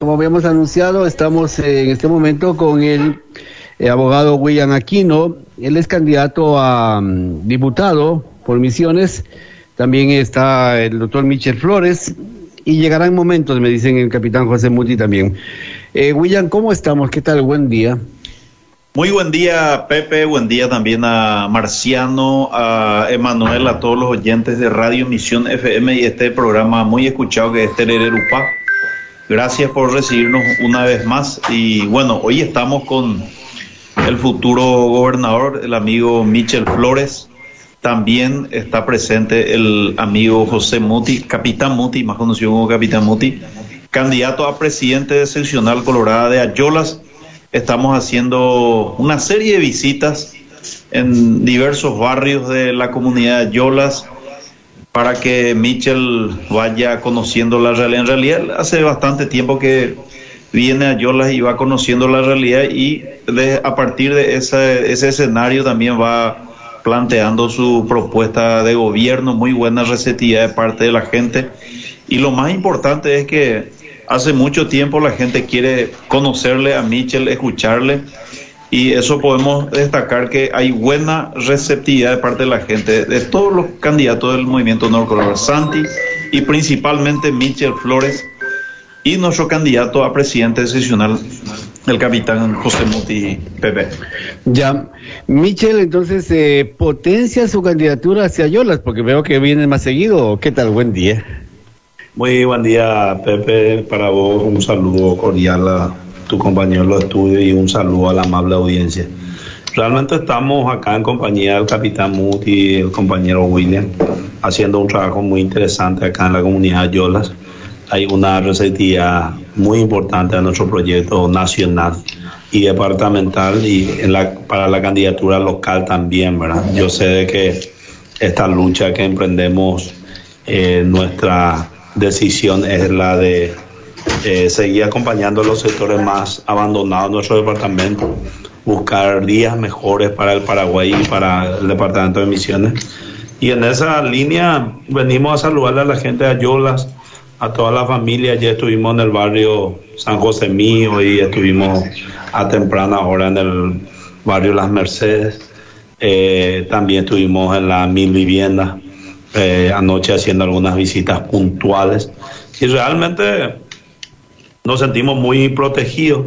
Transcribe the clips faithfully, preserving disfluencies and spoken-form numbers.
como habíamos anunciado, estamos eh, en este momento con el eh, abogado William Aquino. Él es candidato a um, diputado por Misiones. También está el doctor Michel Flores. Y llegarán momentos, me dicen el capitán José Muti también. Eh, William, ¿cómo estamos? ¿Qué tal? Buen día. Muy buen día, Pepe. Buen día también a Marciano, a Emanuel, a todos los oyentes de Radio Misión F M y este programa muy escuchado que es Terererupá. Gracias por recibirnos una vez más. Y bueno, hoy estamos con el futuro gobernador, el amigo Michel Flores. También está presente el amigo José Muti, Capitán Muti, más conocido como Capitán Muti, candidato a presidente de seccional Colorada de Ayolas. Estamos haciendo una serie de visitas en diversos barrios de la comunidad de Ayolas para que Michel vaya conociendo la realidad. En realidad hace bastante tiempo que viene a Ayolas y va conociendo la realidad, y de, a partir de ese, ese escenario también va planteando su propuesta de gobierno. Muy buena receptividad de parte de la gente, y lo más importante es que hace mucho tiempo la gente quiere conocerle a Michel, escucharle, y eso podemos destacar que hay buena receptividad de parte de la gente, de todos los candidatos del movimiento Norcolor, Santi y principalmente Michel Flores, y nuestro candidato a presidente seccional, el capitán José Muti Pepe. Ya, Michel, entonces, eh, ¿potencia su candidatura hacia Ayolas? Porque veo que viene más seguido. ¿Qué tal? Buen día. Muy buen día, Pepe. Para vos un saludo cordial a tu compañero de los estudios y un saludo a la amable audiencia. Realmente estamos acá en compañía del capitán Muti y el compañero William, haciendo un trabajo muy interesante acá en la comunidad de Ayolas. Hay una receptividad muy importante a nuestro proyecto nacional y departamental, y en la, para la candidatura local también, ¿verdad? Yo sé de que esta lucha que emprendemos, eh, nuestra decisión es la de eh, seguir acompañando a los sectores más abandonados de nuestro departamento, buscar días mejores para el Paraguay y para el departamento de Misiones. Y en esa línea venimos a saludarle a la gente de Ayolas, a toda la familia. Ya estuvimos en el barrio San José Mío y estuvimos a temprana hora en el barrio Las Mercedes. Eh, también estuvimos en la Mil Viviendas eh, anoche haciendo algunas visitas puntuales, y realmente nos sentimos muy protegidos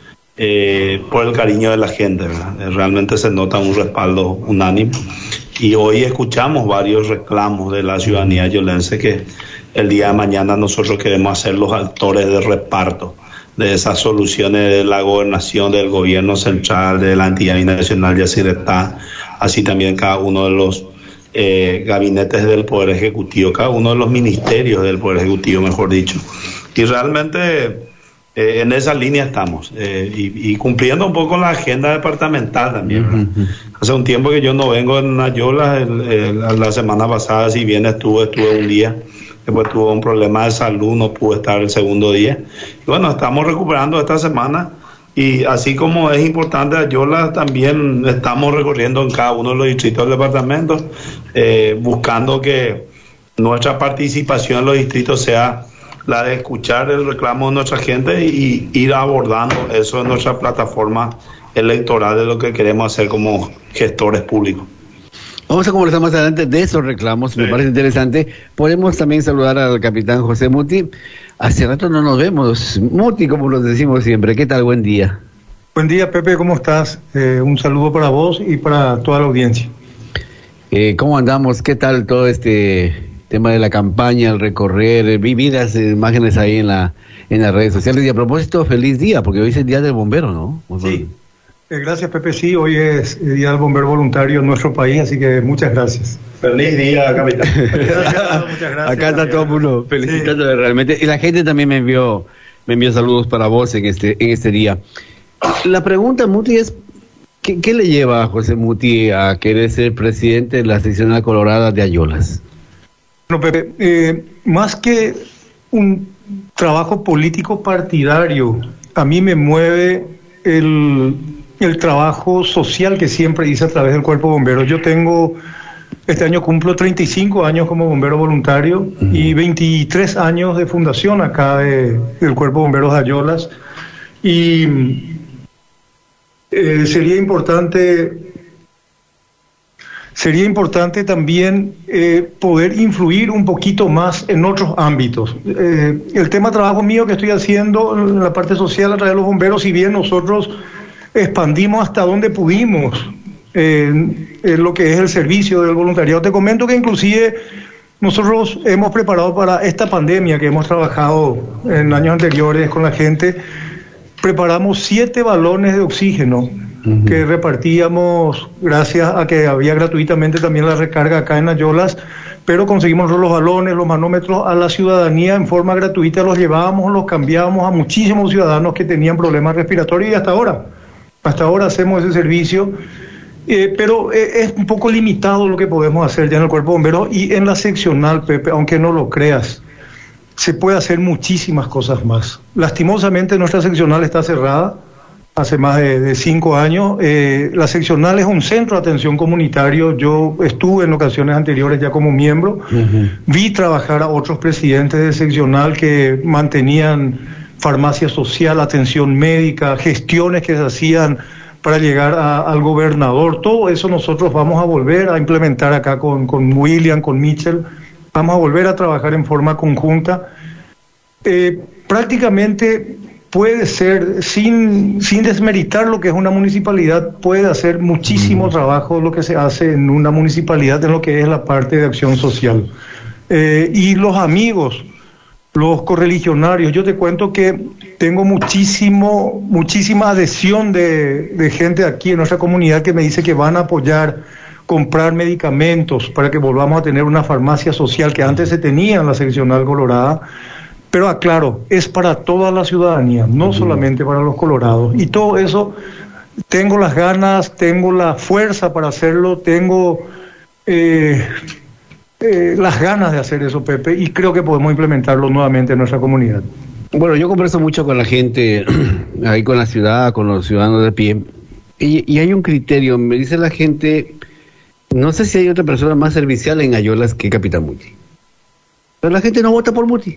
eh, por el cariño de la gente, ¿verdad? Realmente se nota un respaldo unánime, y hoy escuchamos varios reclamos de la ciudadanía ayolense que el día de mañana nosotros queremos ser los actores de reparto de esas soluciones de la gobernación, del gobierno central, de la entidad binacional de Yacyretá, así también cada uno de los eh, gabinetes del Poder Ejecutivo, cada uno de los ministerios del Poder Ejecutivo, mejor dicho. Y realmente eh, en esa línea estamos, eh, y, y cumpliendo un poco la agenda departamental también, ¿verdad? Uh-huh. Hace un tiempo que yo no vengo en Ayolas. El, el, la semana pasada, si bien estuve, estuve un día. Después tuvo un problema de salud, no pudo estar el segundo día. Y bueno, estamos recuperando esta semana, y así como es importante Ayolas, también estamos recorriendo en cada uno de los distritos del departamento, eh, buscando que nuestra participación en los distritos sea la de escuchar el reclamo de nuestra gente y, y ir abordando eso en nuestra plataforma electoral de lo que queremos hacer como gestores públicos. Vamos a conversar más adelante de esos reclamos, sí. Me parece interesante. Podemos también saludar al capitán José Muti. Hace rato no nos vemos. Muti, como lo decimos siempre. ¿Qué tal? Buen día. Buen día, Pepe, ¿cómo estás? Eh, un saludo para vos y para toda la audiencia. Eh, ¿Cómo andamos? ¿Qué tal todo este tema de la campaña, el recorrer? Vi vidas, imágenes ahí en la en las redes sociales. Y a propósito, feliz día, porque hoy es el Día del Bombero, ¿no? Sí. Gracias, Pepe. Sí, hoy es el Día del Bombero Voluntario en nuestro país, así que muchas gracias. Feliz día, capitán. Muchas gracias. Acá está todo el mundo felicitando, sí. Realmente. Y la gente también me envió me envió saludos para vos en este en este día. La pregunta, Muti, es ¿qué, qué le lleva a José Muti a querer ser presidente de la seccional Colorada de Ayolas? Bueno, Pepe, eh, más que un trabajo político partidario, a mí me mueve el... el trabajo social que siempre hice a través del Cuerpo de Bomberos. Yo tengo Este año cumplo treinta y cinco años como bombero voluntario uh-huh. y veintitrés años de fundación acá de, del Cuerpo de Bomberos de Ayolas. Y eh, sería importante... Sería importante también eh, poder influir un poquito más en otros ámbitos. Eh, el tema de trabajo mío que estoy haciendo en la parte social a través de los bomberos, si bien nosotros expandimos hasta donde pudimos eh, en lo que es el servicio del voluntariado, te comento que inclusive nosotros hemos preparado para esta pandemia que hemos trabajado en años anteriores con la gente, preparamos siete balones de oxígeno que repartíamos gracias a que había gratuitamente también la recarga acá en Ayolas, pero conseguimos los balones, los manómetros a la ciudadanía en forma gratuita, los llevábamos, los cambiábamos a muchísimos ciudadanos que tenían problemas respiratorios y hasta ahora, hasta ahora hacemos ese servicio, eh, pero eh, es un poco limitado lo que podemos hacer ya en el Cuerpo de Bomberos y en la seccional, Pepe, aunque no lo creas, se puede hacer muchísimas cosas más. Lastimosamente nuestra seccional está cerrada hace más de, de cinco años. Eh, la seccional es un centro de atención comunitario. Yo estuve en ocasiones anteriores ya como miembro. Uh-huh. Vi trabajar a otros presidentes de seccional que mantenían farmacia social, atención médica, gestiones que se hacían para llegar a, al gobernador. Todo eso nosotros vamos a volver a implementar acá con, con William, con Mitchell. Vamos a volver a trabajar en forma conjunta. Eh, prácticamente... puede ser, sin, sin desmeritar lo que es una municipalidad, puede hacer muchísimo trabajo lo que se hace en una municipalidad en lo que es la parte de acción social. Eh, y los amigos, los correligionarios, yo te cuento que tengo muchísimo, muchísima adhesión de, de gente aquí en nuestra comunidad que me dice que van a apoyar comprar medicamentos para que volvamos a tener una farmacia social que antes se tenía en la seccional colorada. Pero aclaro, es para toda la ciudadanía, no uh-huh. solamente para los colorados. Y todo eso, tengo las ganas, tengo la fuerza para hacerlo, tengo eh, eh, las ganas de hacer eso, Pepe, y creo que podemos implementarlo nuevamente en nuestra comunidad. Bueno, yo converso mucho con la gente, ahí con la ciudad, con los ciudadanos de pie, y, y hay un criterio, me dice la gente, no sé si hay otra persona más servicial en Ayolas que Capitán Muti. Pero la gente no vota por Muti.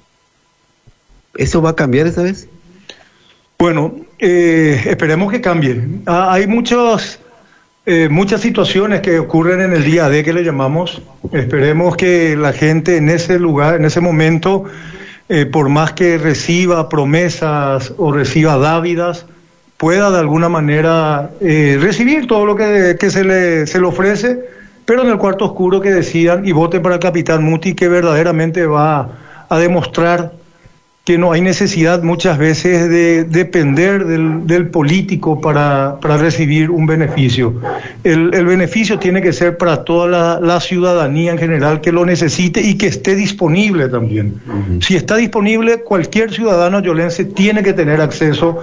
¿Eso va a cambiar esta vez? Bueno, eh, esperemos que cambie. Ah, hay muchas, eh, muchas situaciones que ocurren en el día D que le llamamos. Esperemos que la gente en ese lugar, en ese momento, eh, por más que reciba promesas o reciba dávidas, pueda de alguna manera eh, recibir todo lo que, que se, le, se le ofrece, pero en el cuarto oscuro que decidan y voten para el Capitán Muti, que verdaderamente va a demostrar que no hay necesidad muchas veces de depender del, del político para, para recibir un beneficio. El, el beneficio tiene que ser para toda la, la ciudadanía en general que lo necesite y que esté disponible también. Uh-huh. Si está disponible, cualquier ciudadano ayolense tiene que tener acceso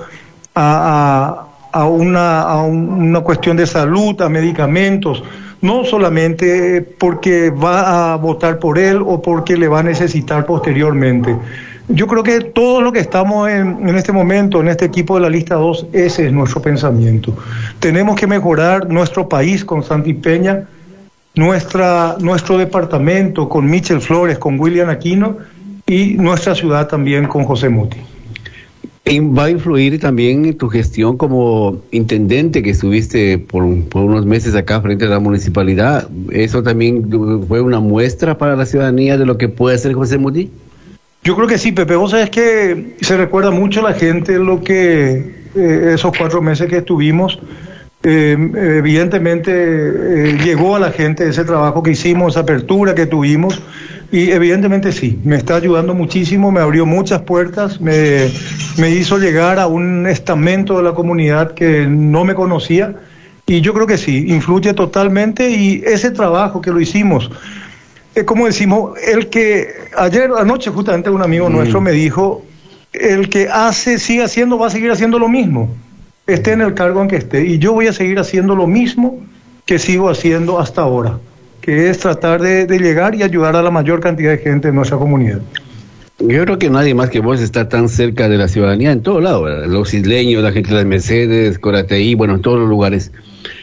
a, a, a, una, a una cuestión de salud, a medicamentos, no solamente porque va a votar por él o porque le va a necesitar posteriormente. Yo creo que todos los que estamos en, en este momento, en este equipo de la lista dos, ese es nuestro pensamiento. Tenemos que mejorar nuestro país con Santi Peña, nuestra, nuestro departamento con Mitchell Flores, con William Aquino y nuestra ciudad también con José Muti. ¿Va a influir también en tu gestión como intendente que estuviste por, por unos meses acá frente a la municipalidad? ¿Eso también fue una muestra para la ciudadanía de lo que puede hacer José Muti? Yo creo que sí, Pepe. Vos sabés que se recuerda mucho a la gente lo que eh, esos cuatro meses que estuvimos, eh, evidentemente eh, llegó a la gente ese trabajo que hicimos, esa apertura que tuvimos, y evidentemente sí, me está ayudando muchísimo, me abrió muchas puertas, me, me hizo llegar a un estamento de la comunidad que no me conocía, y yo creo que sí, influye totalmente, y ese trabajo que lo hicimos, Eh, como decimos, el que ayer anoche justamente un amigo mm. nuestro me dijo, el que hace, sigue haciendo, va a seguir haciendo lo mismo, esté en el cargo en que esté, y yo voy a seguir haciendo lo mismo que sigo haciendo hasta ahora, que es tratar de, de llegar y ayudar a la mayor cantidad de gente en nuestra comunidad. Yo creo que nadie más que vos está tan cerca de la ciudadanía en todos lados, ¿verdad? Los isleños, la gente de las Mercedes, Corateí, bueno, en todos los lugares.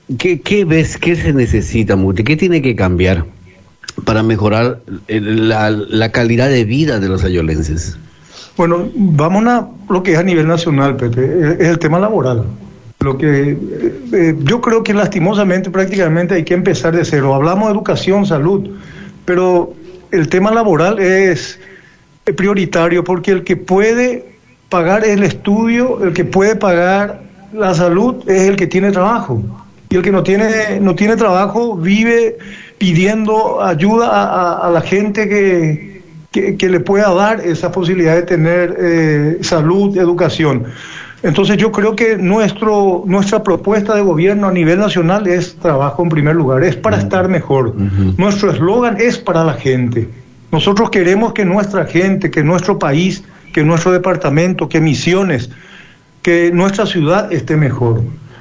¿qué, qué ves, qué se necesita, Muti? ¿Qué tiene que cambiar para mejorar el, la, la calidad de vida de los ayolenses? Bueno, vamos a lo que es a nivel nacional, Pepe, es el tema laboral. Lo que eh, yo creo que lastimosamente prácticamente hay que empezar de cero. Hablamos de educación, salud, pero el tema laboral es prioritario porque el que puede pagar el estudio, el que puede pagar la salud es el que tiene trabajo. Y el que no tiene, no tiene trabajo vive pidiendo ayuda a, a, a la gente que, que, que le pueda dar esa posibilidad de tener eh, salud, educación. Entonces yo creo que nuestro nuestra propuesta de gobierno a nivel nacional es trabajo en primer lugar, es para uh-huh. estar mejor. Uh-huh. Nuestro eslogan es para la gente. Nosotros queremos que nuestra gente, que nuestro país, que nuestro departamento, que Misiones, que nuestra ciudad esté mejor.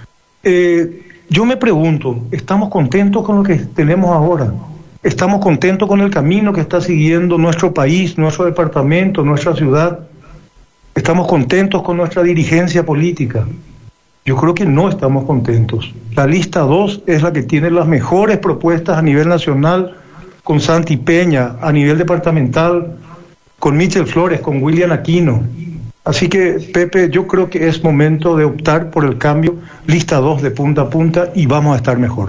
Eh, yo me pregunto, ¿estamos contentos con lo que tenemos ahora? ¿Estamos contentos con el camino que está siguiendo nuestro país, nuestro departamento, nuestra ciudad? ¿Estamos contentos con nuestra dirigencia política? Yo creo que no estamos contentos. La lista dos es la que tiene las mejores propuestas a nivel nacional, con Santi Peña, a nivel departamental, con Michel Flores, con William Aquino. Así que, Pepe, yo creo que es momento de optar por el cambio, lista dos de punta a punta, y vamos a estar mejor.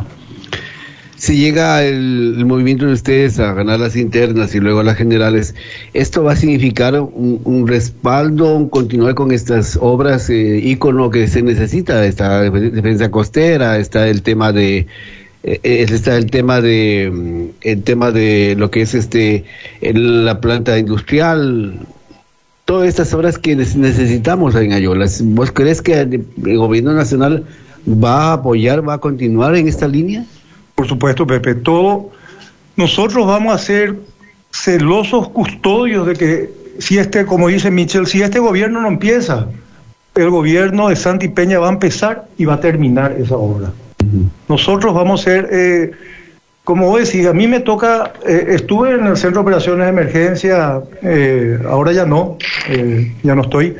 Si llega el, el movimiento de ustedes a ganar las internas y luego las generales, ¿esto va a significar un, un respaldo, un continuar con estas obras eh, ícono que se necesita? Está defensa costera, está el tema de eh, está el tema de el tema de lo que es este el, la planta industrial, todas estas obras que necesitamos en Ayola. ¿Vos crees que el, el gobierno nacional va a apoyar, va a continuar en esta línea? Por supuesto, Pepe, todo, nosotros vamos a ser celosos custodios de que si este, como dice Michel, si este gobierno no empieza, el gobierno de Santi Peña va a empezar y va a terminar esa obra. Uh-huh. Nosotros vamos a ser, eh, como vos decís, a mí me toca, eh, estuve en el Centro de Operaciones de Emergencia, eh, ahora ya no, eh, ya no estoy,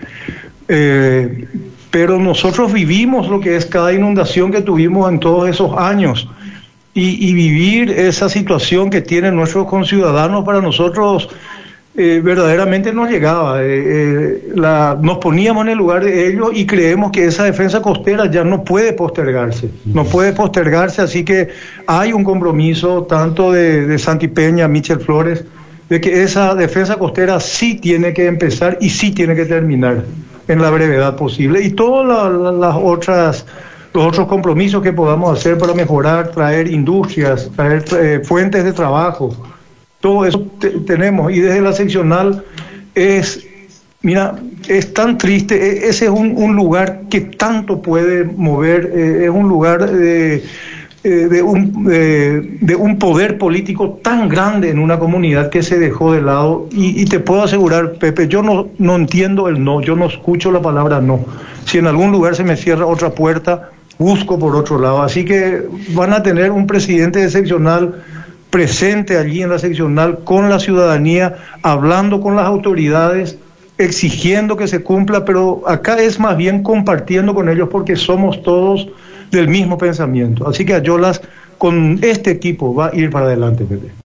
eh, pero nosotros vivimos lo que es cada inundación que tuvimos en todos esos años. Y, y vivir esa situación que tienen nuestros conciudadanos para nosotros eh, verdaderamente nos llegaba. Eh, eh, la, nos poníamos en el lugar de ellos y creemos que esa defensa costera ya no puede postergarse, no puede postergarse, así que hay un compromiso tanto de, de Santi Peña, Michel Flores, de que esa defensa costera sí tiene que empezar y sí tiene que terminar en la brevedad posible. Y todas la, la, las otras... los otros compromisos que podamos hacer para mejorar, traer industrias, traer eh, fuentes de trabajo, todo eso te, tenemos. Y desde la seccional es, mira, es tan triste, e, ese es un, un lugar que tanto puede mover, eh, es un lugar de, eh, de, un, de, de un poder político tan grande en una comunidad que se dejó de lado. Y, y te puedo asegurar, Pepe, yo no, no entiendo el no, yo no escucho la palabra no. Si en algún lugar se me cierra otra puerta, busco por otro lado. Así que van a tener un presidente de seccional presente allí en la seccional con la ciudadanía, hablando con las autoridades, exigiendo que se cumpla, pero acá es más bien compartiendo con ellos porque somos todos del mismo pensamiento. Así que Ayolas con este equipo va a ir para adelante, Pepe.